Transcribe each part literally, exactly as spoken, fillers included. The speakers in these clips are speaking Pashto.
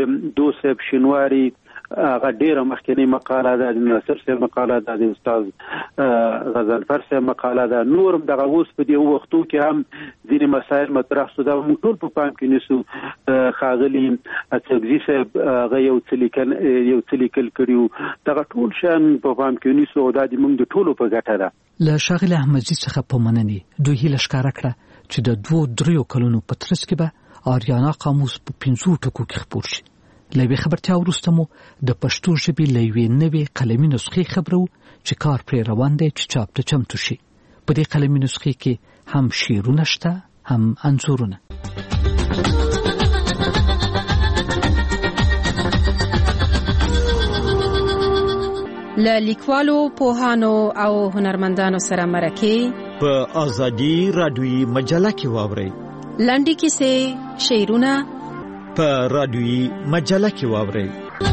چې دو صاحب شینواری هغه ډیره مخکنی مقاله ده، د ناصر صاحب مقاله ده، د استاد غزنفر صاحب مقاله ده، نور دغه اوس په دې وختو کې هم ځینې مسایل مطرح شو. دا موږ ټول په پام کې نیسو. ښاغلي اڅکزي صاحب هغه یو څه لیکل یو څه لیکل کړي، دغه ټول شیان په پام کې نیسو او دا د موږ د ټولو په ګټه ده. له ښاغلي احمدزي څخه په مننې دوی هیله ښکاره کړه چې د دوو دریو کلونو په ترڅ کې به آریانا قاموس په پنځو ټکو کې خپور شي. له یوې خبرتیا وروسته مو د پښتو ژبې له یوې نوې قلمي نسخې خبرو چې کار پرې روان دی چې چاپ ته چمتو شي. په دې قلمي نسخې کې هم شعرونه شته هم انځورونه. له لیکوالو، پوهانو او هنرمندانو سره مرکې په ازادي رادیویي مجله کې واورئ. لنډې کیسې، شعرونه په رادیویي مجله کې واورئ.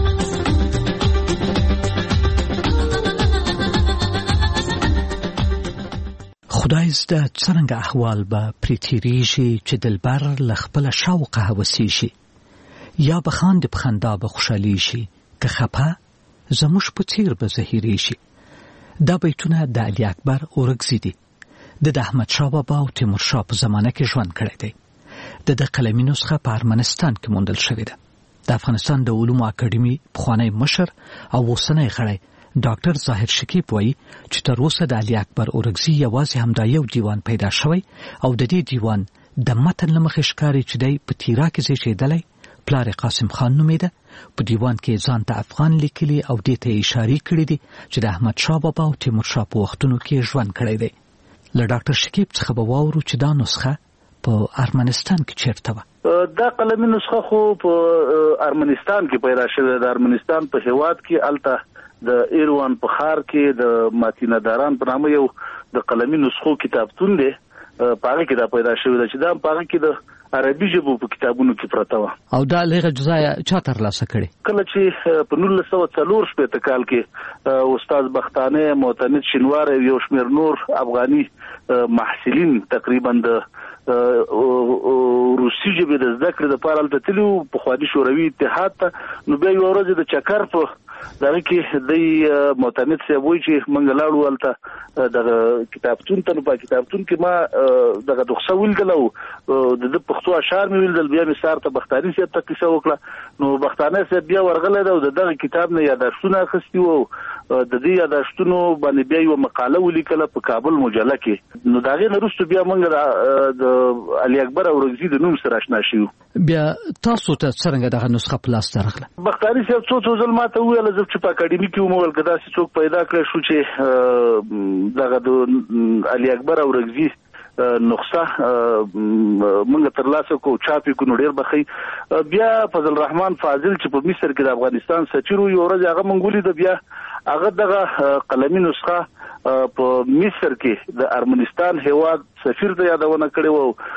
خدای زده څرنګه احوال به پرې تېرېږي چې دلبر له خپله شوقه هوسېږي، یا به خاندې په خندا به خوشحالېږي، که خفه زموږ په څېر به زهیرېږي. دا بیتونه د علي اکبر اورکزي دي. د د احمدشاه بابا او تیمورشاه په زمانه کې ژوند کړی دی. د د قلمي نسخه په ارمنستان کې موندل شوې ده. د افغانستان د علومو اکاډمي پخوانی مشر او اوسنی غړی ډاکټر ظاهر شکیب وایي چې تر اوسه د علي اکبر اورکزي یوازې همدا یو دیوان پیدا شوی او د دې دیوان د متن له مخې ښکاري چې دی په تیرا کې زیږېدلی، پلار قاسم خان نومېده. په دیوان کې ځان ته افغان لیکلي او دې ته اشارې کړې دي چې د احمدشاه بابا او تیمورشاه په وختونو کې ژوند کړی دی. له ډاکټر شکیب څخه به واورو چې دا نسخه په ارمنستان کې چیرته وه. دا قلمي نسخه خو په ارمنستان کې پیدا شوه. د ارمنستان په هیواد کې الته د ایروان په ښار کې د ماتینا داران په نامه یو د قلمي نسخو کتابتون دی. په هغه کې دا پیدا شوه چې دا په هغه کې د عربي ژبو په کتابونو کې پراته وه. او دا لږه جزایه چا ترلاسه کړې؟ کله چې په نولس سوه څلور شپېته کال کې استاد بختانه، معتمد شینوار او یو شمېر نور افغاني محصلین تقریبا د روسي ژبې د زده کړې دپاره هلته تللي وو پخواني شوروي اتحاد ته. نو بیا یوه ورځ د چکر په دغه کې دی معتمد صاحب وایي چې موږ لاړو هلته دغه کتابتون ته. نو په کتابتون کې ما دغه نسخه ولیدله او د ده پښتو اشعار مې ولیدل. بیا مې سهار ته بختاني صاحب ته کیسه وکړه. نو بختانه صاحب بیا ورغلی دی او د دغه کتاب نه یاداشتونه اخیستي وو. د دې یاداشتونو باندې بیا یوه مقاله ولیکله په کابل مجله کې. نو د هغې نه وروسته بیا موږ د علي اکبر اورکزي د نوم سره اشنا شوو. بیا تاسو ته څرنګه دغه نسخه په لاس ته راغله؟ بختاني صاحب څو څو ځل ماته وویل زه چې په اکاډمي کې وم ویل که داسې څوک پیدا کړی شو چې دغه د علي اکبر اورکزي نسخه موږ ترلاسه کو چاپ یې کړو نو ډېر به ښه. بیا فضل الرحمن فاضل چې په مصر کې د افغانستان سفیر و، یوه ورځ هغه موږ ولیده. بیا هغه دغه قلمي نسخه په مصر کې د ارمنستان هیواد سفیر ته یادونه کړې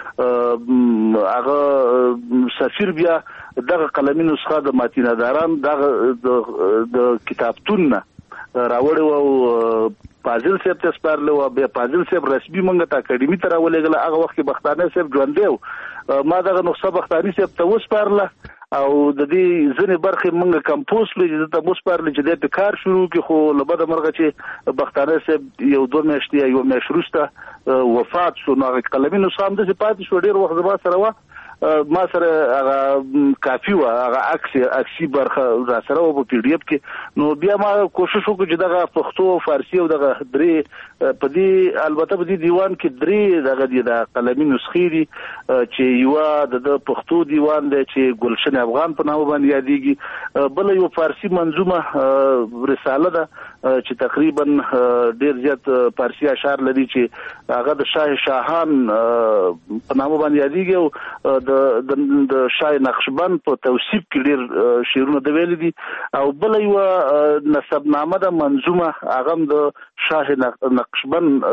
وه. هغه سفیر بیا دغه قلمي نسخه د ماتینا داران دغه د کتابتون نه راوړې وه او فاضل صاحب ته سپارلې وه. بیا فاضل صاحب رسمي موږ ته اکاډمي ته راولېږله. هغه وخت کې بختانه صاحب ژوندی و. ما دغه نسخه بختاني صاحب ته وسپارله او د دې ځینې برخې موږ کمپوز کړې چې ده ته وسپارلې چې دی پې کار شروع کړي. خو له بده مرغه چې بختانه صاحب یو دوه میاشتې یا یوه میاشت وروسته وفات شو. نو هغه قلمي نسخه همداسې پاتې شوه. ډېر وخت زما سره وه، ما سره هغه کافي وه، هغه عکس عکسي برخه را سره وه په پی ډي اف کې. نو بیا ما کوشش وکړو چې دغه پښتو او فارسي او دغه درې په دې البته په دې دیوان کې درې دغه دي د قلمي نسخې دي چې یوه د پښتو دیوان دی چې ګلشن افغان په نامه باندې یادېږي، بله یو فارسي منظومه رساله ده چې تقریبا ډېر زیات فارسي اشعار لري چې هغه د شاه شاهان په نامه باندې یادېږي او د د شاه نقشبند په توصیف کې ډېر شعرونه د ویلي دي. او بله یوه نسبنامه ده منظومه، هغه هم د شاه نقشبند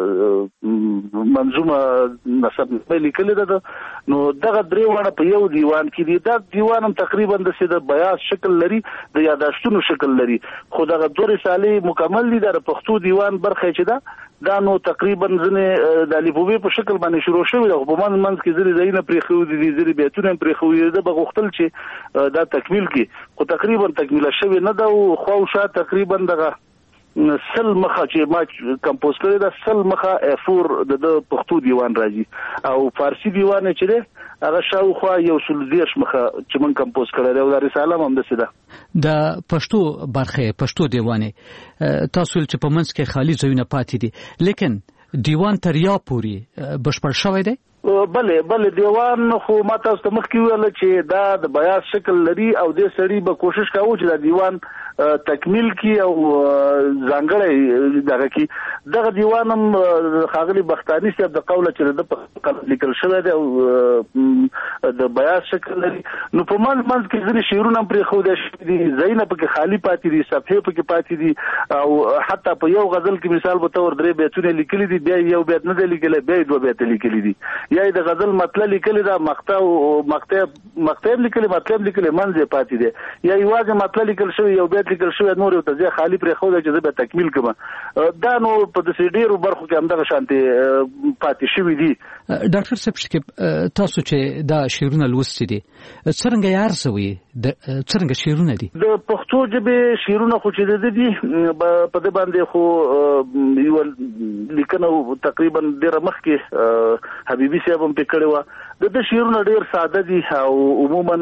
منظومه نسبنامه لیکلې ده. نو دغه درې واړه په یو دیوان کې دي. دا دیوان هم تقریبا داسې د بیاض شکل لري، د یاداشتونو شکل لري، خو دغه دوه رسالې مکمل دي. د پښتو دیوان برخه چې ده دا نو تقریبا ځنه د لیپوبي په شکل باندې شروع شوی د په من منځ کې ځری زینه پرې خو دي ځری بیتونه پرې خو دي د بغختل چې دا تکمیل کی خو تقریبا تکمیل شوی نه دا خو شا تقریبا دغه سل مخه چې ما کمپوز کړی دا سل مخه افور د پښتو دیوان راځي او فارسی دیوان چې ده هغه شاوخوا یو سل دیش مخه چې من کمپوز کړی دی او د رساله هم د سیده د پښتو برخه پښتو دیوانه تاسو چې په منځ کې خالی ځایونه پاتې دي لیکن دیوان تر یا پوری بشپړ شوی دی بله بله دیوان خو ما تاسو ته مخکې ویل چې دا د بیان شکل لري او د سړي به کوشش کوي چې دا دیوان تکمیل کی او ځانګړی دغه کی دغه دیوان هم خاغلی بختانی صاحب د قوله چې د په لیکل شوی دی او د بیان شکل لري نو په من منځ کې ځینې شعرونه پرې خو دي زینب کې خالی پاتې دي صفحه پکې پاتې دي او حتی په یو غزل کې مثال به تور درې بیتونه لیکلي دي بیا یو بیت نه دی لیکلی بیا دوه بیت لیکلي دي یا د غزل مطلب لیکلی دا مقطع او مقطع مقطع لیکلی مطلب لیکلی منځ پاتې دي یا یوازې مطلب لیکل شوی یو بیت لیکل شوی نور ته ځای خالی پرې خو چې زه به تکمیل کوم دا نو په دې ډیرو برخو کې همدغه شانتي پاتې شوی دي ډاکټر صاحب چې تاسو چې دا شعرونه لوستي دي څنګه یار سوي د څنګه شعرونه دي د پښتو ژبې شعرونه خو چې دي په دې باندې خو یو لیکنه تقریبا ډیره مخکې حبیبي صاحب هم پکړی و د شعرونه ډیر ساده دي او عموما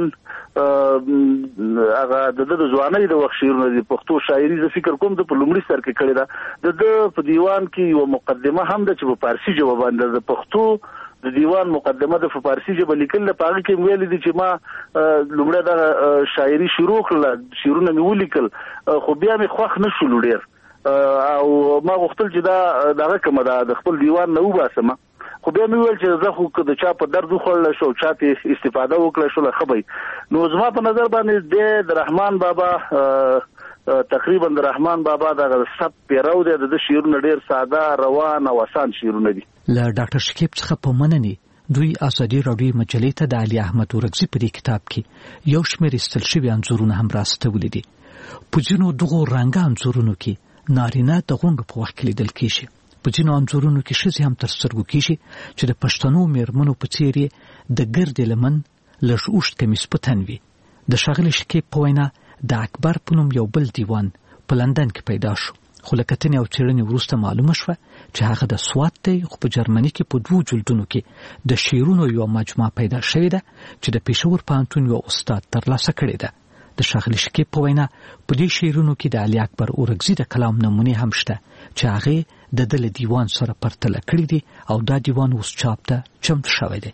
هغه د ځوانۍ د وخت شعرونه دي پښتو شاعري ز فکر کوم د پلومړي سر کې کړی دا د په دیوان کې یو مقدمه هم د چې په فارسی ژبه باندې د پښتو د دیوان مقدمه د فارسی ژبه لیکل په هغه کې ویل دي چې ما لومړی د شاعري شروع کړل شعرونه مې ولیکل خو بیا مې خوښ نه شول ډیر او ما غوښتل چې دا دغه کومه د خپل دیوان نه وباسم خو بیا مې ویل چې زه خو د چا په درد وخوړل شو چا ته استفاده وکړه شو خبري نو زما په نظر باندې د رحمان بابا تقریبا د رحمان بابا د سب پیرو د شعرونه ډیر ساده روان او آسان شعرونه دي له ډاکټر شکیب څخه په منني دوی ازادي راډیو مجلې ته د علي احمد اورکزي په دې کتاب کې یو شمېر استل شوی انځورونه هم راستولي دي په ځینو دغو رنګ انځورونو کې نارینه د غونډو په وخت کې لیدل کیږي په ځینو انځورونو کې ښځې هم تر سترګو کیږي چې د پښتنو میرمنو په څیر یې د ګرد لمن لږ اوږد کمیس په تن وي د ښاغلي شکیب په وینا د اکبر په نوم یو بل دیوان په لندن کې پیدا شو خو له کتنې او څېړنې وروسته معلومه شوه چې هغه د سوات دی خو په جرمني کې په دوو جلدونو کې د شعرونو یوه مجموعه پیدا شوې ده چې د پېښور پوهنتون یو استاد ترلاسه کړې ده د ښاغلي شکیب په وینا په دې شعرونو کې د علي اکبر اورکزي د کلام نمونې هم شته چې هغه د دل دیوان سره پرتله کړی دي او دا دیوان اوس چاپ ته چمتو شوی دی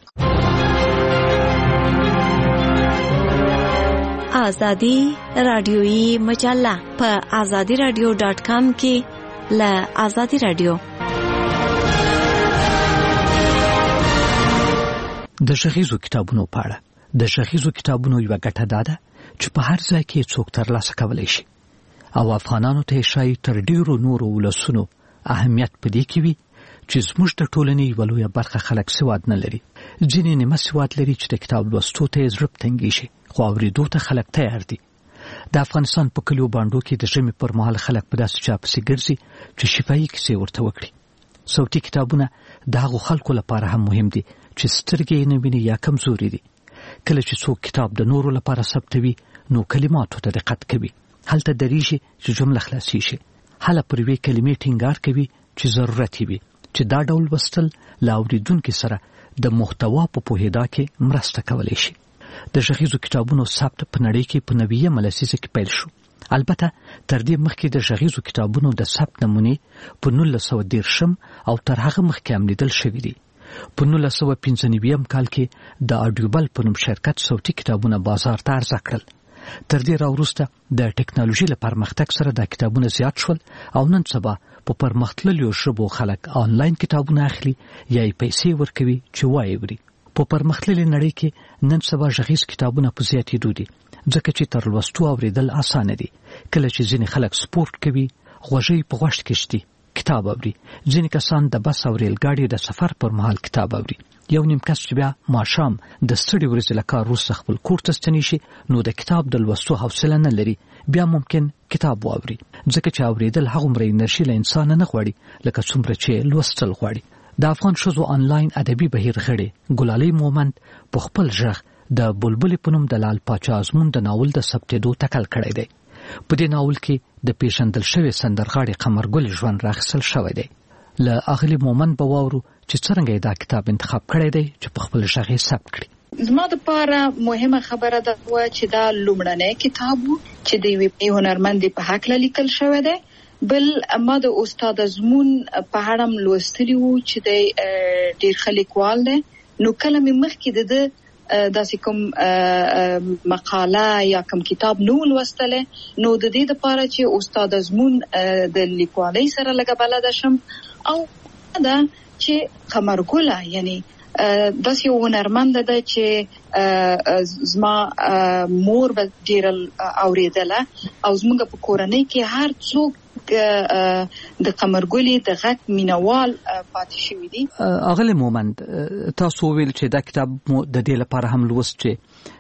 آزادی رادیویی مجله په آزادی رادیو ډاٹ کام کې له آزادی رادیو د غږیزو کتابونو په اړه د غږیزو کتابونو یوه ګټه دا ده چې په هر ځای کې څوک ترلاسه کولی شي او افغانانو ته شای تر ډیرو نورو ولسونو اهمیت پدې کې وي چې زموږ د ټولنې یوه لویه برخه خلک سواد نه لري ځینې نیمه سواد لري چې د کتاب لوستو ته یې زړه تنګي شي خو اورېدو ته خلک تیار دي د افغانستان په کلیو بانډو کې د ژمي پر مهال خلک په داسې چا پسې ګرځي چې شفاهي کیسې ورته وکړي صوتي کتابونه د هغو خلکو لپاره هم مهم دي چې سترګې یې نه ویني یا کمزوري دي کله چې څوک کتاب د نورو لپاره ثبتوي نو کلماتو ته دقت کوي هلته درېږي چې جمله خلاصي شي هله پر یوې کلمې ټینګار کوي چې ضرورت وي چې دا ډول لوستل له اورېدونکي سره د محتوا په پوهېدا کې مرسته کولی شي د غږیزو کتابونو ثبت په نړۍ کې په نویمه لسیزه کې پیل شو البته تر دې مخکې د غږیزو کتابونو د ثبت نمونې په نولس سوه دېرشم او تر هغه مخکې هم لیدل شوي دي په نولس سوه پنځه نوي کال کې د اډیوبل په نوم شرکت صوتي کتابونه بازار ته عرضه کړل تر دې راوروسته د ټکنالوژي له پرمختګ سره دا کتابونه زیات شول او نن سبا په پرمختللو ژبو خلک آنلاین کتابونه اخلي یا یې پیسې ورکوي چې وایي وري په پرمختللې نړۍ کې نن سبا غږیز کتابونه په زیاتېدو دي ځکه چې تر لوستو اورېدل اسانه دي کله چې ځینې خلک سپورت کوي غوږۍ په غوږ کې شتي کتاب اوري ځینې کسان د بس او ریل ګاډي د سفر پر مهال کتاب اوري یو نیم کس چې بیا ماښام د ستړي ورځې له کار وروسته خپل کور ته ستنې شي نو د کتاب د لوستو حوصله نه لري، بیا ممکن کتاب واوري، ځکه چې اورېدل هغومره انرژي له انسانه نه غواړي لکه څومره چې لوستل غواړي. د افغان ښځو آنلاین ادبي بهیر غړې ګلالۍ مومند په خپل غږ د بلبلې په نوم د لال پاچا ازمون د ناول د ثبتېدو تکل کړی دی. په دې ناول کې د پیژندل شوی سندرغاړي قمرګل ژوند راخیستل شوی دی. له اغلې مومند به واورو چې څرنګه یې دا کتاب انتخاب کړی دی چې په خپل غږ یې ثبت کړي. زما دپاره مهمه خبره ده چې دا لومړنی کتاب و چې د یوې هنرمندې په هکله لیکل شوی دی. بل ما د استاد ازمون په اړه هم لوستلي وو چې دی ډېر ښه لیکوال دی. نو کله مې مخکې د ده داسې کوم مقاله یا کوم کتاب نو لوستلی، نو د دې دپاره چې استاد ازمون د لیکوالۍ سره لږه بلده شم او دا چې قمرګله یعنی داسې یو هنرمنده ده چې زما مور به ډېره اورېدله او زموږ په کورنۍ کې هر څوک د قمرګلې د غږ مینوال پاتې شوي دي. اغلې مومند تاسو ویل چې دا کتاب مو د دې لپاره هم لوست چې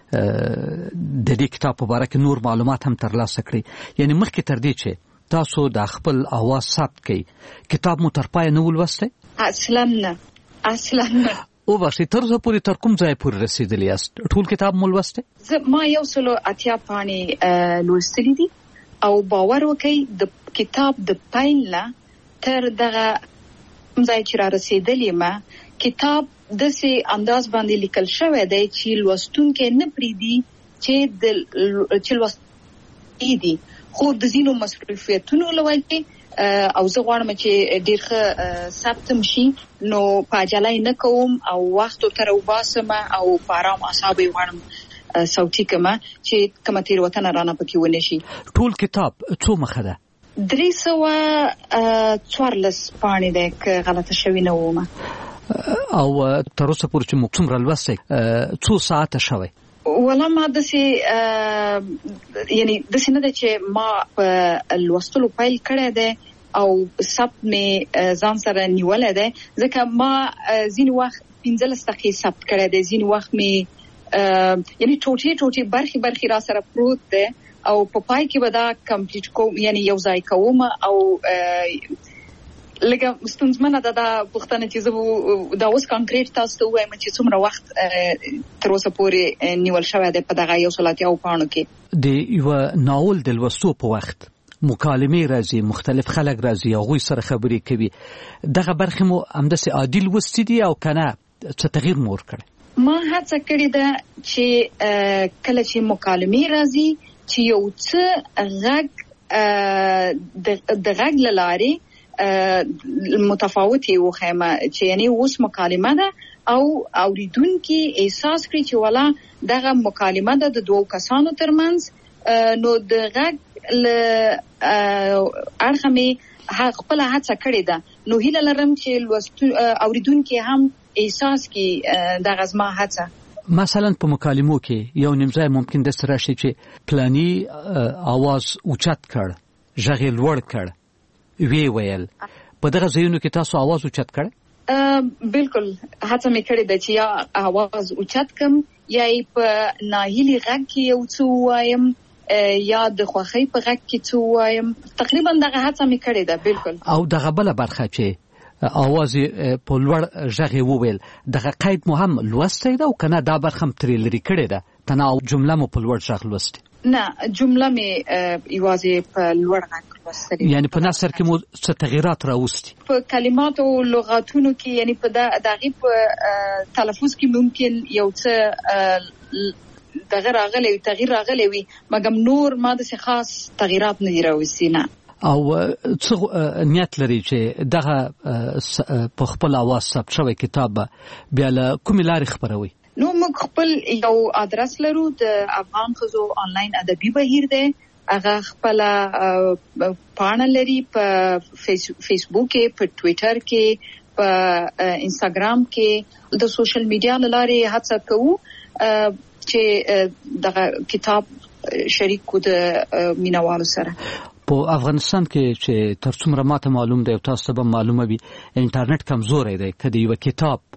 د دې کتاب په باره کې نور معلومات هم ترلاسه کړئ، یعنی مخکې تر دې چې تاسو د خپل اواز ثبت کړئ کتاب مو تر پایه نه ولوستی؟ اصلا نه اصلا نه. وبخښئ، تر اوسه پورې تر کوم ځای پورې رسېدلی یاست؟ ټول کتاب مو لوستی؟ ما یو سلو اتیا پاڼې لوستلي دي او باور وکړئ د کتاب د پیل نه تر دغه ځای چې را رسېدلې ما کتاب داسې انداز باندې لیکل شوی دی چې لوستونکی نه پرېږدي چې د چې لوستونکی دي، خو د ځینو مصروفیتونو له وجې او زه غواړم چې ډېر ښه ثبتم شي نو په عجله نه کوم او وخت ورته راوباسم او په ارام اعصابو یې غواړم صوتي کما چې کومه تېروتنه رانه پکې ونه شي. ټول کتاب څو مخه ده؟ درې سوه څوارلس پاڼې دی که غلطه شوې نه ومه. او تر اوسه پورې چې موږ څومره لوستی څو ساعته شوی؟ والله ما داسې یعنی داسې نه ده چې ما په لوستلو پیل کړی دی او ثبت مې ځان سره نیولی دی، ځکه ما ځینې وخت پنځلس دقیقې ثبت کړی دی، ځینې وخت مې یعنی ټوټې ټوټې برخې برخې را سره پروت دی او په پای کې به دا کمپلیټ کوم یعنی یو ځای کوم او لکه ستونزمنه ده دا پوښتنه چې زه دا اوس کانکریټ تاسو ته ووایم چې څومره وخت تر اوسه پورې نیول شوی دی په دغه یو سل اتیاو پاڼو کې. د یوه ناول د لوستو په وخت مکالمې راځي، مختلف خلک راځي، هغوی سره خبرې کوي، دغه برخې مو همداسې عادي لوستي دي او که نه څه تغییر مو ورکړی؟ ما هڅه کړې ده چې کله چې مکالمې راځي چې یو څه غږ د غږ له لارې متفاوت یې وښیمه چې یعنی اوس مکالمه ده او اوریدونکي احساس کړي چې والا دغه مکالمه ده د دوو کسانو ترمنځ. نو د غږ له اړخه مې خپله هڅه کړې ده، نو هیله لرم چې اوریدونکي هم احساس کړي دغه زما هڅه. مثلا په مکالمو کې یو نیمځای ممکن داسې راشي چې پلاني اواز اوچت کړ، غږ یې لوړ کړ، وی ویل، په دغه ځایونو کې تاسو اواز اوچت کړ؟ بالکل هڅه مې کړې ده چې یا اواز اوچت کم یا په ناهیلي غږ کې یو څه ووایم یا د خوښۍ په غږ کې څه ووایم، تقریبا دغه هڅه مې کړې ده. بالکل. او دغه بله برخه چې اواز په لوړ غږ وویل دغه قید مو هم لوستی ده او که نه دا برخه هم ترې لرې کړې ده؟ تنها جمله مو په لوړ غږ لوستې؟ نه، جمله مې یوازې په لوړ غږ لوستلې. یعنی په نثر کې مو څه تغییرات راوستي؟ په کلماتو او لغاتونو کې یعنی په دغې په تلفظ کې ممکن یو څه دغه راغلی وي، تغییر راغلی وي، مګم نور ما داسې خاص تغییرات نه دي راوستي. نه. او څه نیت لري چې دغه په خپل اواز ثبت شوی کتاب بیا له کومې لارې خپروي؟ نو موږ خپل یو ادرس لرو، د افغان ښځو آنلاین ادبي بهیر دی، هغه خپله پاڼه لري په فیسبوک کې، په ټویټر کې، په انستاګرام کې، د سوشل میډیا له لارې هڅه کوو چې دغه کتاب شریک کو د مینوالو سره. په افغانستان کې چې تر څومره ماته معلوم دی او تاسو ته به معلومه وي انټرنیټ کمزوری دی، که د یوه کتاب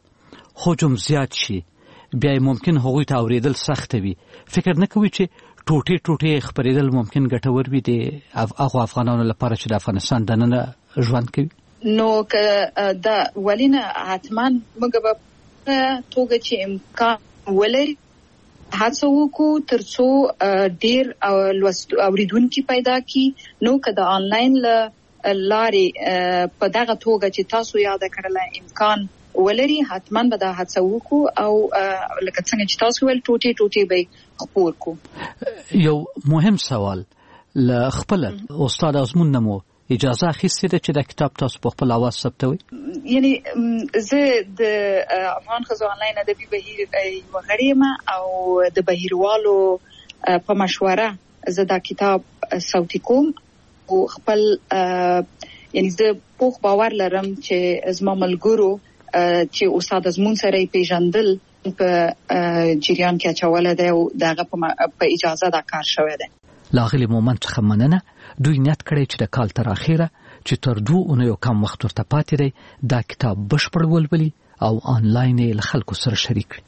حجم زیات شي بیا ممکن هغوی ته اوریدل سخت وي. فکر نه کوي چې ټوټې ټوټې خبرېدل ممکن ګټور وي د هغو افغانانو لپاره چې د افغانستان دننه ژوند کوي؟ نو که دا ولینه حتما موږ به په توګه چې امکان ولري هڅه وکړو ترڅو ډېر اوریدونکي پیدا کړي. نو که د آنلاین لارې په دغه توګه چې تاسو یاد کړله امکان ولري حتما به دا هڅه وکړو او لکه څنګه چې تاسو ول ټوټې ټوټې به خپور کو. یو مهم سوال ل خپل استاد ازمون نمو اجازه اخیستې ده چې د کتاب تاسو په خپل اواز ثبتوي؟ یعنی زه د افغان ښځو آنلاین ادبي بهیر یوه غړې یم او د بهیروالو په مشوره زه دا کتاب صوتي کوم او خپل یعنی زه پوخ باور لرم چې زما ملګرو چې استاد ازمون سره پیژندل په جریان کې اچوله ده او دغه په اجازه دا کار شوی ده. لاغلی مومنت څخه مننه. دوی نیت کړی چې د کال تر اخیره چې تر دوه اونیو کم وخت ورته پاتې دی دا کتاب بشپړ ولولي او آنلاین یې له خلکو سره شریک کړي.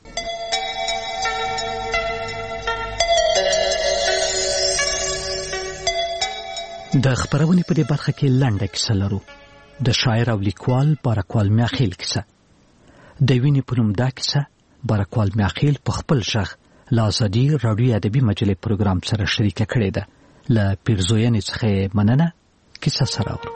د خبرونې په دې برخه کې لنډه کیسه لرو. د شاعر او لیکوال بارکوال میاخیل کیسه. د وینې په نوم دا کیسه بارکوال میاخیل په خپل ژغ له ازادي راډیو ادبي مجلې پروګرام سره شریکه کړې ده. له پیرزوینې څخه مننه. کیسه سره اورو.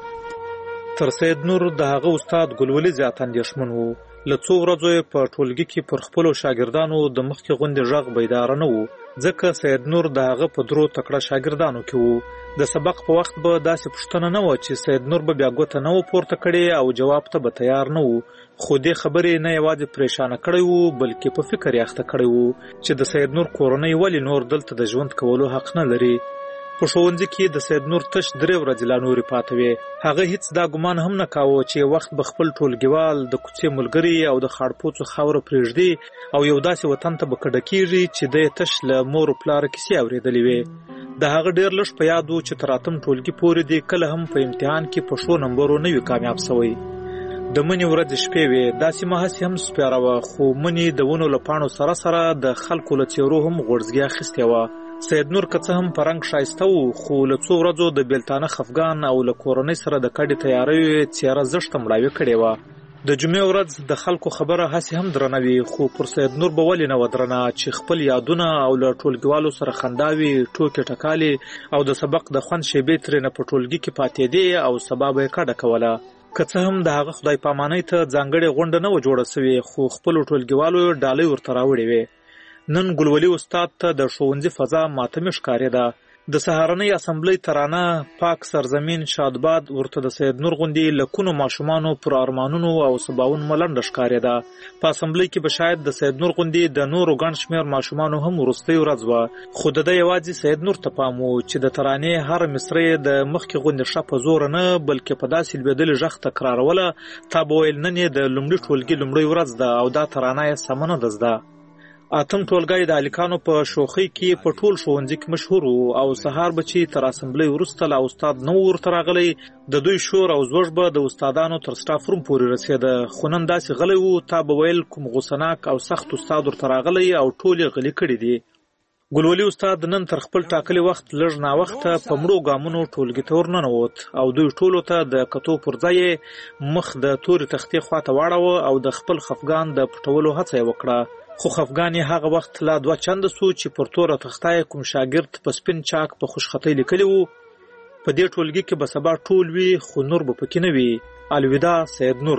تر سید نور د هغه استاد ګلولي زیات اندېښمن و. له څو ورځو په ټولګي کې پر خپلو شاګردانو د مخکې غوندې ژغ بیداره نه و، ځکه سید نور د هغه په درو تکړه شاګردانو کې و. د سبق په وخت به داسې پوښتنه نه و چې سید نور به بیا ګوته نه و پورته کړې او جواب ته به تیار نه و. خو دې خبرې نه یوازې پریشانه کړی و بلکې په فکر یې اخته کړی و چې د سید نور کورنۍ ولې نور دلته د ژوند کولو حق نه لري. په ښوونځي کې د سید نور تش درې ورځې لا نورې پاتې وې. هغه هیڅ دا ګمان هم نه کاوه چې وخت به خپل ټولګیوال د کوڅې ملګري او د خاړپوڅو خاوره پرېږدي او یو داسې وطن ته به کډه کېږي چې دی تش له مور و پلاره کیسې اورېدلې وې. د هغه ډېر لږ په یاد و چې تر اتم ټولګي پورې دی کله هم په امتحان کې په ښو نمبرو نه وي کامیاب سوی. د مني ورځې شپې وې، داسې هسې هم سپیاره وه، خو مني د ونو له پاڼو سره سره د خلکو له څېرو هم غوړزګي اخیستې وه. سید نور که څه هم په رنګ ښایسته و، خو له څو ورځو د بیلتانه خفګان او له کورنۍ سره د کډې تیاریو یې څېره زښته مړاوې کړې وه. د جمعې ورځ د خلکو خبره هسې هم درنه وي، خو پر سید نور به ولې نه وه درنه چې خپل یادونه او له ټولګیوالو سره خنداوي، ټوکې ټکالې او د سبق د خوند شیبې ترېنه په ټولګي کې پاتېدې او سبا به یې کډه کوله. که څه هم د هغه خدای پامانۍ ته ځانګړې غونډه نه وه جوړه سوې، خو خپلو ټولګیوالو یې ډالۍ ورته راوړې وې. نن ګلولي استاد ته د ښوونځي فضا ماتمې ښکارېده. د سهارنۍ اسمبلۍ ترانه پاک سرزمین شادباد ورته د سید نور غوندې لکونو ماشومانو پر ارمانونو او سباون ملنډه ښکارېده. په اسمبلۍ کې به شاید د سید نور غوندې د نورو ګڼ شمېر ماشومانو هم وروستۍ ورځ وه، خو د ده یوازې سید نور ته پام و چې د ترانې هره مصره یې د مخکې غوندې ښه په زوره نه بلکې په داسې لوېدلې غږ تکراروله تا به ویل نن یې د لومړي ټولګي لومړۍ ورځ ده او دا ترانه یې سمه نه ده زده. اتم ټولګی د هلکانو په شوخۍ کې په ټول ښوونځي کې مشهور و او سهار به چې تر اسمبلۍ وروسته له استاد نه و ورته راغلی، د دوی شور او زوږ به د استادانو تر سټاف روم پورې رسېده. خو نن داسې غلی و تا به ویل کوم غوسناک او سخت استاد ورته راغلی او ټول یې غلي کړي دي. ګلولي استاد نن تر خپل ټاکلي وخت لږ ناوخته په مړو ګامونو ټولګي ته ورننوت او دوی ټولو ته د کتو پر ځای مخ د تورې تختې خواته واړوه او د خپل خفګان د پټولو هڅه یې وکړه. خو خفګان یې هغه وخت لا دوه چنده سو چې پر توره تخته یې کوم شاګرد په سپین چاک په خوشخطۍ لیکلي وو په دې ټولګي کې به سبا ټول وي خو نور به پکې نه وي. الوداع سید نور.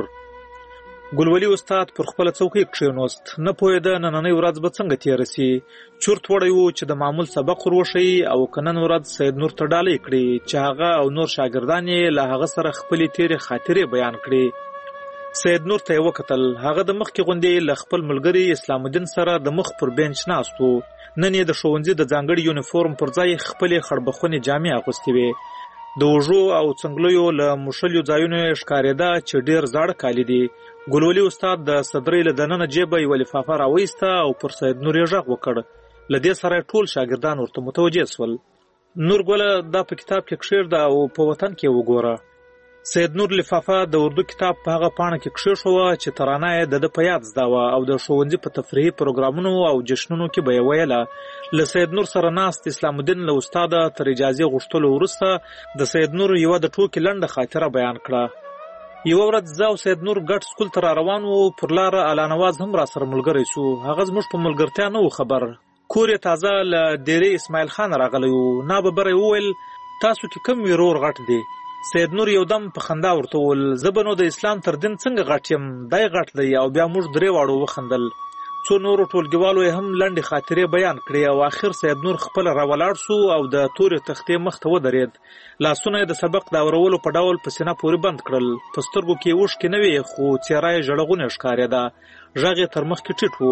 ګلولي استاد پر خپله څوکۍ کښېنوست، نه پوهېده نننۍ ورځ به څنګه تېره سي. چورت وړی و چې د معمول سبق ور وښیي او که نن ورځ سید نور ته ډالۍ کړي چې هغه او نور شاګردان یې له هغه سره خپلې تېرې خاطرې بیان کړي. سید نور ته یې وکتل، هغه د مخکې غوندې له خپل ملګري اسلام الدین سره د مخ پر بینچ ناست و. نن یې د ښوونځي د ځانګړي یونیفورم پر ځای خپلې خړبخونې جامې اغوستې وې. د اوږو او څنګلیو له موښلیو ځایونو یې ښکارېده چې ډېر زاړه کالي دي. ګلولي استاد د صدرۍ له دننه جیبه یوه لفافه راویسته او پر سید نور یې غږ وکړ. له دې سره ټول شاګردان ورته متوجه سول. نور ګله دا په کتاب کې کښېږده او په وطن کې وګوره. سید نور لفافه د اردو کتاب په هغه پاڼه کې کښېښوه چې ترانه یې د ده په یاد زده وه او د ښوونځي په تفریحي پروګرامونو او جشنونو کې به یې ویله. له سید نور سره ناست اسلام الدین له استاده تر اجازې غوښتلو وروسته د سید نور یوه د ټوکې لنډه خاطره بیان کړه. یوه ورځ زه او سید نور ګډ سکول ته را روان وو. پر لاره الله نواز هم را سره ملګری سو. هغه زموږ په ملګرتیا نه و خبر. کور یې تازه له ډیرې اسماعیل خان راغلی و. ناببره یې وویل تاسو کې کم ورور غټ دی؟ سید نور یو دم په خندا ورته وویل زه به نو د اسلام تر دین څنګه غټ یم، دی غټ دی. او بیا موږ درې واړو وخندل. څو نورو ټولګیوالو یې هم لنډې خاطرې بیان کړې او آخر سید نور خپله راولاړ سو او د تورې تختې مخ ته ودرېد. لاسونه یې د سبق د اورولو په ډول په سینه پورې بند کړل. په سترګو کې یې اوښکې نه وې خو څېره یې ژړغونې ښکارېده. غږ یې تر مخکې ټیټ و.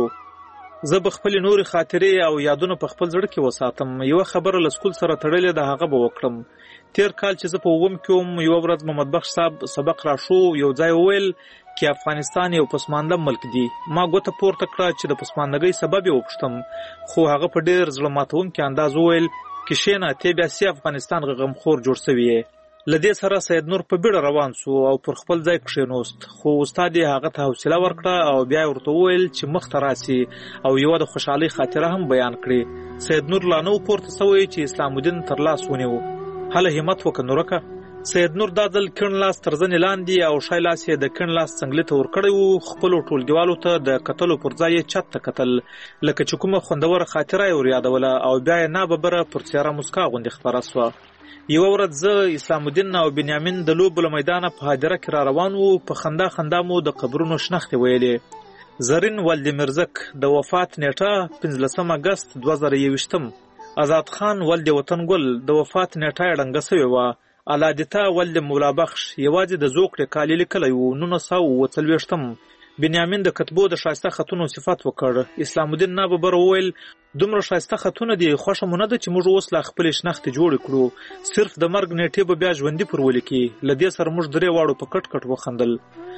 زه به خپلې نورې خاطرې او یادونه په خپل زړه کې وساتم. یوه خبره له سکول سره تړلې ده هغه به وکړم. تیر کال چې زه په اووم کې وم یوه ورځ محمد بخش صاحب سبق را شو. یو ځای وویل چې افغانستان یو پسمانده ملک دی. ما ګوته پورته کړه چې د پسماندګۍ سبب یې وپوښتم خو هغه په ډېر زړه ماتونکي انداز وویل کښېنه تی بیا سي افغانستان غمخور جوړ سوی یې. له دې سره سید نور په بیړه روان سو او پر خپل ځای کښېنوست خو استاد یې هغه ته حوصله ورکړه او بیا یې ورته وویل چې مخ ته راسي او یوه د خوشحالۍ خاطره هم بیان کړي. سید نور لا نه و پورته سوی چې اسلام الدین تر لاس ونیو. هله همت وکړه نورکه. سید نور دا ځل کیڼ لاس تر زنې لاندې او ښی لاس یې د کیڼ لاس څنګلې ته ورکړی و. خپلو ټولګیوالو ته د کتلو پر ځای یې چت ته کتل لکه چې کومه خوندوره خاطره یې وریادوله او بیا یې ناببره پر څېره مسکا غوندې خپره سوه. یوه ورځ زه اسلام الدین او بنیامین د لوبو له میدانه په هدیره کې را روان وو. په خندا خندا مو د قبرونو شنختې ویلې. زرین ولدمیرزک د وفات نیټه پنځلسم اګست دوه زره یوویشتم. آزاد خان ولد وطن ګل د وفات نیټه یې ړنګه سوې وه. علادیتا ولد مولا بخش یوازې د زوکړې کال یې لیکلی و نولس سوه اووه څلوېښتم. بنیامین د کتبو د ښایسته خطونو صفت وکړ. اسلام الدین ناببره وویل دومره ښایسته خطونه دي خوښه مو نه ده چې موږ اوس لا خپلې شنختې جوړې کړو. صرف د مرګ نیټې به بیا ژوندي پر ولیکي. له دې سره موږ درې واړو په کټ کټ وخندل.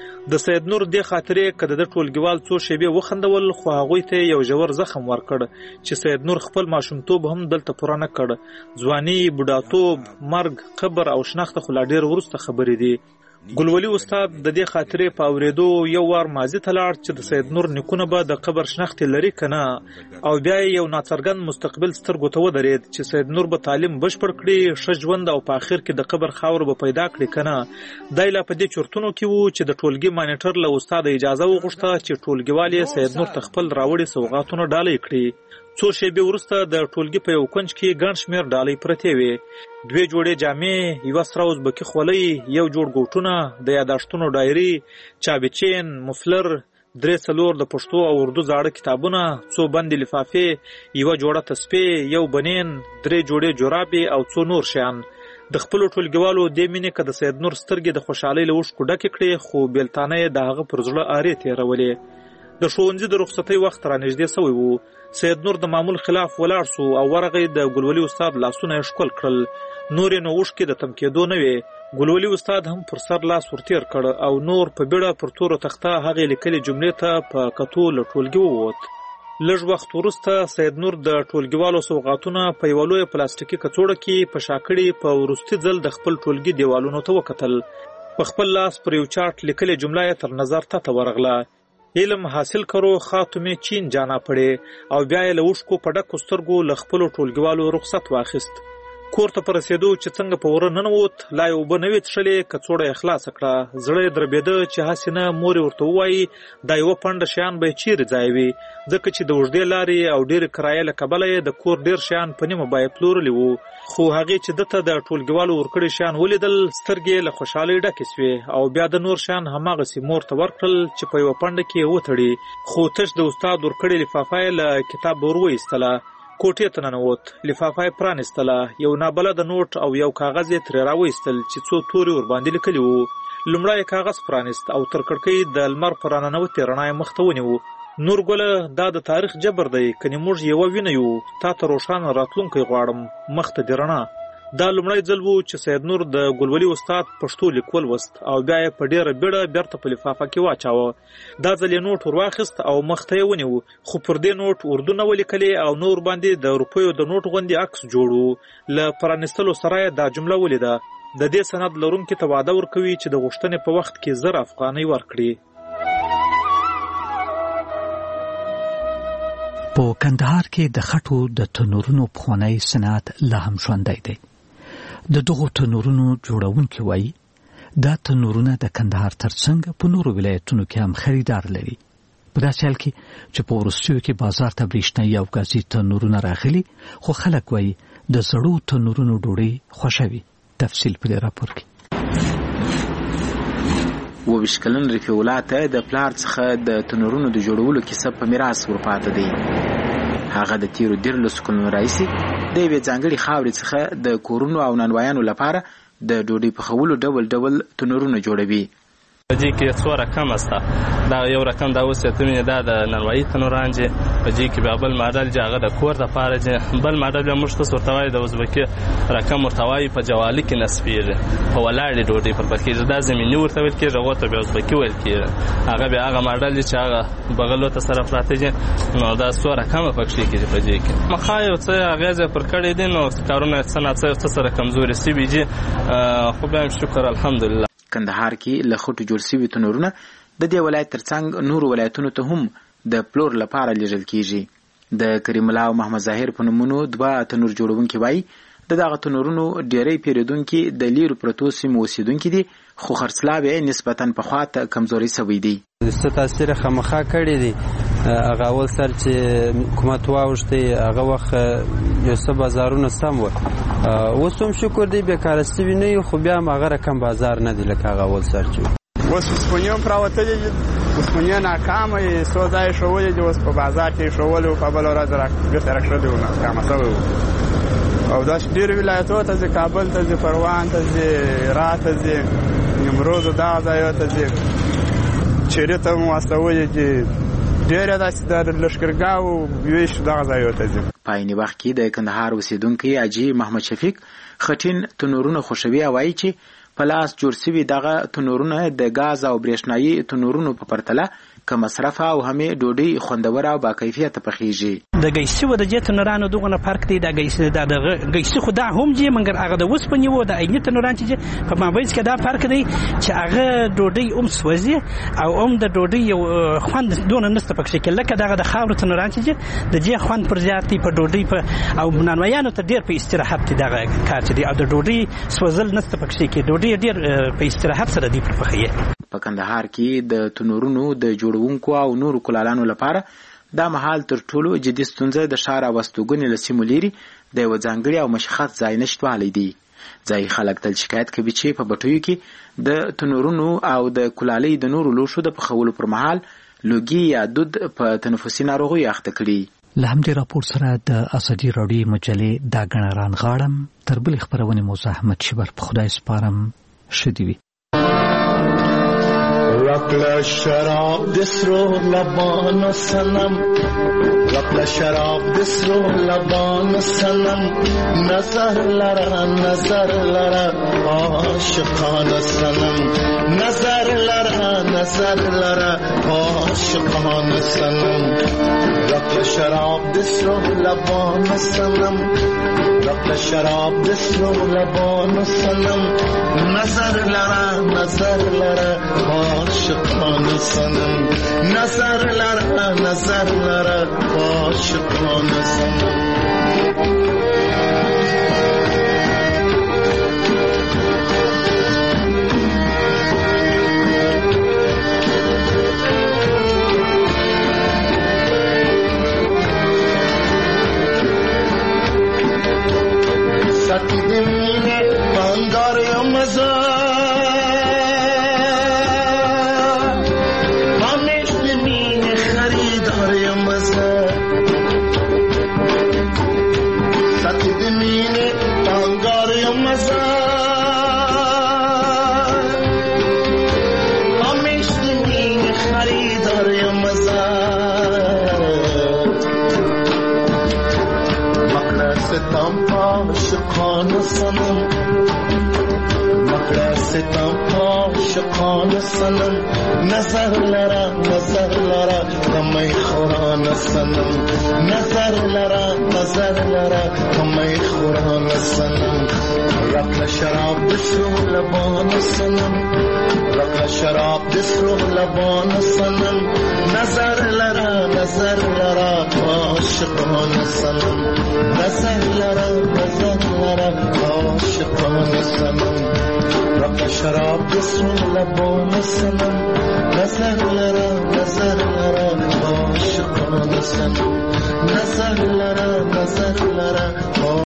د سید نور دې خاطرې که د ده ټولګیوال څو شیبې وخندول خو هغوی ته یو ژور زخم ورکړ چې سید نور خپل ماشومتوب هم دلته پوره نه کړ. ځواني، بوډاتوب، مرګ، قبر او شنخته خو لا ډېر وروسته خبرې دي. ګلولي استاد د دې خاطرې په اورېدو یو وار ماضي ته لاړ چې د سید نور نیکونه به د قبر شنختې لري که نه او بیا یې یو ناڅرګند مستقبل سترګو ته ودرېد چې سید نور به تعلیم بشپړ کړي، ښه ژوند او په آخر کې د قبر خاور به پیدا کړي که نه. دی لا په دې چورتونو کې و چې د ټولګي مانیټر له استاده اجازه وغوښته چې ټولګیوال یې سید نور ته خپل راوړي سوغاتونه ډالۍ کړي. څو شیبې وروسته د ټولګي په یو کونج کې ګڼ شمېر ډالۍ پرتې وې. دوې جوړې جامې، یوه سره ازبکي خولۍ، یو جوړ ګوټونه، د یاداشتونو ډایري، چابچین، مفلر، درې څلور د پښتو او اردو زاړه کتابونه، څو بندې لفافې، یوه جوړه تسبیح، یو بنین، درې جوړې جورابې او څو نور شیان. د خپلو ټولګیوالو دې مینې که د سید نور سترګې د خوشحالۍ له اوښکو ډکې کړې خو بېلتانه یې د هغه پر زړه آرې تېرولې. د ښوونځي د رخصتۍ وخت را نږدې سوی و. سید نور د معمول خلاف ولاړ سو او ورغی. د ګلولي استاد لاسونه یې ښکل کړل. نور یې نو اوښکې د تم کېدو نه وې. ګلولي استاد هم پر سر لاس ورتېر کړ او نور په بیړه پر تورو تخته هغې لیکلې جملې ته په کتو له ټولګي ووت. لږ وخت وروسته سید نور د ټولګیوالو سوغاتونه په یوه لویه پلاستیکي کڅوړه کې په شاکړې په وروستي ځل د خپل ټولګي دیوالونو ته وکتل. په خپل لاس پر یو چارټ لیکلې جمله یې تر نظر ته ورغله: علم حاصل کرو خاتمه چین جانا پړې. او بیا یې له اوښکو په ډکو سترګو له خپلو ټولګیوالو رخصت واخیست. کور ته په رسېدو چې څنګه په وره ننوت، لا یې اوبه نه وې څښلې، کڅوړه یې خلاصه کړه. زړه یې دربېده چې هسې نه مور یې ورته ووایي دا یوه پنډه شیان به یې چیرې ځایوي، ځکه چې د اوږدې لارې او ډېرې کرایې له کبله یې د کور ډېر شیان په نیمه بیه پلورلي وو. خو هغې چې ده ته د ټولګیوالو ورکړي شیان ولیدل، سترګې یې له خوشحالۍ ډکې سوې او بیا د نور شیان هماغسې مور ته ورکړل چې په یوه پنډه کې یې وتړي. خو تش د استاد ورکړې لفافه یې له کتاب ور وایستله. کوټې ته ننوت، لفافه یې پرانیستله، یو نابلده نوټ او یو کاغذ یې ترې راوایستل چې څو تورې ورباندې لیکلي وو. لومړی یې کاغذ پرانیست او تر کړکۍ د لمر په راننوتې رڼا یې مخ ته ونیو. نور ګله، دا د تاریخ جبر دی، کنې موږ یوه وینه یو، تا ته روښانه راتلونکی غواړم، مخ ته دې رڼا. دا لومړی ځل و چې سید نور د ګلولي استاد پښتو لیک ولوست او بیا یې په ډېره بیړه بېرته په لفافه کې واچاوه. دا ځل یې نوټ ور واخیست او مخ ته یې ونیو، خو پر دې نوټ اردو نه ولیکلې او نور باندې د روپیو د نوټ غوندې عکس جوړ و. له پرانیستلو سره یې دا جمله ولیده: د دې سند لرونکي ته وعده ورکوي چې د غوښتنې په وخت کې زر افغانۍ ورکړي. په کندهار کې د خټو د تنورونو پخوانی صنعت لا هم ژوندی دی. د دغو تنورونو جوړونکي وایي دا تنورونه د کندهار ترڅنګ په نورو ولایتونو کې هم خریدار لري. په داسې حال کې چې په وروستیو کې بازار ته برېښنايي او ګازي تنورونه راغلي، خو خلک وایي د زړو تنورونو ډوډۍ خوښوي. تفصیل په دې راپور کې. اووه کلن رفیع الله ته د پلار څخه د تنورونو د جوړولو کیسه په میراث ورپاته دی. هغه د تیرو دیرلسو کلونو راهیسې د یوې ځانګړې خاورې څخه د کورونو او نانوایانو لپاره د ډوډۍ پخولو ډول ډول تنورونه جوړوي. په دې کې څو رقم استه. دا یو رقم دا اوس ته مینه دا د نانوایي تنوران چې په دې کې به بل ماډل چې هغه د کور د پاره چې بل ماډل به موږ ته ورتوای د ازبکی رقم ورتوای په جوالي کې نسبیږي په ولاړې ډوډۍ پر پکې دا زمینی ورته ویل کېږي هغه ته به ازبکی ویل کېږي. هغه به هغه ماډل چې هغه بغلو ته سره پراته دي نو دا څو رقم پکې کېږي په دې کې مخایو څه هغه پر کړي دي نو کارونه صنعت څه سره کمزوري سی بي جی خو به شکر الحمدلله. کندهار کې له خټو جوړ شوي تنورونه د دې ولایت ترڅنګ نورو ولایتونو ته هم د پلور لپاره لیږل کیږي. د کریم الله او محمد ظاهر په نومونو دوه تنور جوړونکي وایي د دغه تنورونو ډېری پیرودونکي د لیرو پرتو سیمو اوسېدونکي دي، خو خرڅلاو یې نسبتاً پخوا ته کمزوري سوی دی. څه تاثیر خامخا کړی دی. هغه اول سر چې حکومت واوښتی هغه وخت یو څه بازارونه سم وو. اوس هم شکر دی بیکاره سوي نه یو، خو بیا هم هغه رقم بازار نه دی لکه هغه اول سر چې اوس اوسپنې هم راوتلي دي. اوسپنې ناکامه یې څو ځایه ښولي دي، اوس په بازار کې یې ښولي وو، په بله ورځ بېرته راکښلي وو، ناکامه سوی وو. او داسې ډېرو ولایتونو ته ځي، کابل ته ځي، پروان ته ځي، را ته ځي، نیمروز او دغه ځایو ته ځي، چیرې ته هم واستولي دي. ډېره داسې د لښکرګاو ویش دغه ځایو ته ځي. په عین وخت کې د کندهار اوسېدونکی حاجي محمد شفیق خټین تنورونه خوښوي او وایي چې په لاس جوړ شوي دغه تنورونه د ګاز او برېښنایي تنورونو په پرتله کم مصرفه او همې ډوډۍ خوندوره او باکیفیته پخیږي. د ګیسي و د دې تنورانو دغه فرق دی. د ګیسي د ګیسي خو دا هم دي مګر هغه د اوسپنې و د عیني تنوران چې په مابینځ کې دا فرق دی چې هغه ډوډۍ هم سوځي او هم د ډوډۍ یو خوند دونه نسته پکې کې لکه دغه د خاورو تنوران چې د دې خوند پر زیات دی په ډوډۍ په او نانوایانو ته ډېر په استراحت دی دغه کار چې دی او د ډوډۍ سوځل نسته پکې کې ډوډۍ ډېر په استراحت سره دی پر پخې. په کندهار کې د تنورونو د جوړونکو او نورو کلالانو لپاره دا مهال تر ټولو جدي ستونزه د ښار او استوګنې له سیمو لرې د یوه ځانګړي او مشخص ځای نشتوالی دی. ځایي خلک تل شکایت کوي چې په بټیو کې د تنورونو او د کلالۍ د نورو لوښو د پخولو پر مهال لوګي یا دود په تنفسي ناروغیو اخته کړي. له همدې راپور سره د ازادي راډیو مجلې دا ګڼه رانغاړم. تر بلې خپرونې مو زه احمد شیبر په خدای سپارم. ښه دې وي. رپل شراب دسرو لبان سنم، رپل شراب دسرو لبان سنم، نظر لرا نظر لرا عاشقان سنم، نظر لرا نظر لرا عاشقان سنم، رپل شراب دسرو لبان سنم، رپل شراب دسرو لبان سنم، نظر لرا نظر لرا عاشقان سنم، نظر لرا نظر لرا عاشقان سنم. سطی دمینه بانگار یا مزار عاشقان سنم، مکر ستم عاشقان سنم، نظر لرا نظر لرا کمی خوران سنم، نظر لرا نظر لرا کمی خوران سنم، رپل شراب دسرو لبان سنم لکه شراب دسرو لبان سنم نظر لرا نظر لرا عاشقان سنم نظر لرا نظر لرا عاشقان سنم لکه شراب دسرو لبان سنم نظر لرا نظر لرا عاشقان سنم نظر لرا نظر لرا